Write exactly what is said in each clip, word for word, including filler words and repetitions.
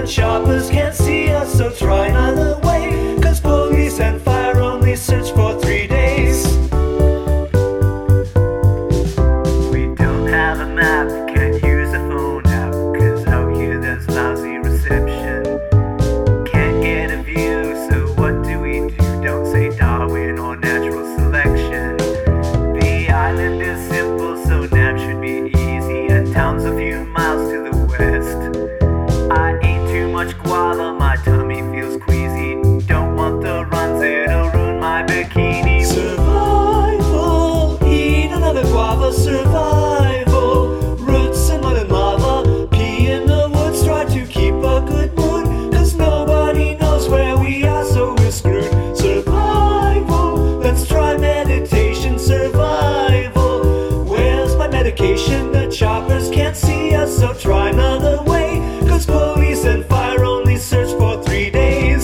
choppers can't see us, so try another way. Cause police and fire only search for three days. We don't have a map, can't use a phone app, cause out here there's lousy reception. Can't get a view, so what do we do? Don't say Darwin or natural selection. The island is simple, so nap should be easy, and town's a few miles to the west. I ate too much guava, my tummy feels queasy. Don't want the runs, it'll ruin my bikini. Survival, eat another guava, survival. Roots and mud and lava, pee in the woods, try to keep a good mood. Cause nobody knows where we are, so we're screwed. Survival, let's try meditation, survival. Where's my medication? The choppers can't see us, so try another way. Cause police and fire only search for three days.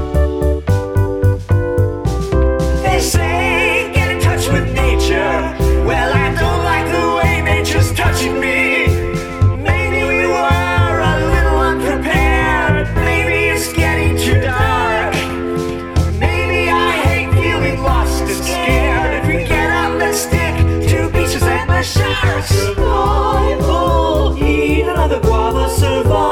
They say get in touch with nature. Well, I don't like the way nature's touching me. Maybe we were a little unprepared. Maybe it's getting too dark. Maybe I hate feeling lost and scared. If we get up, let's stick to beaches and the sharks. Survival, eat another guava, survival.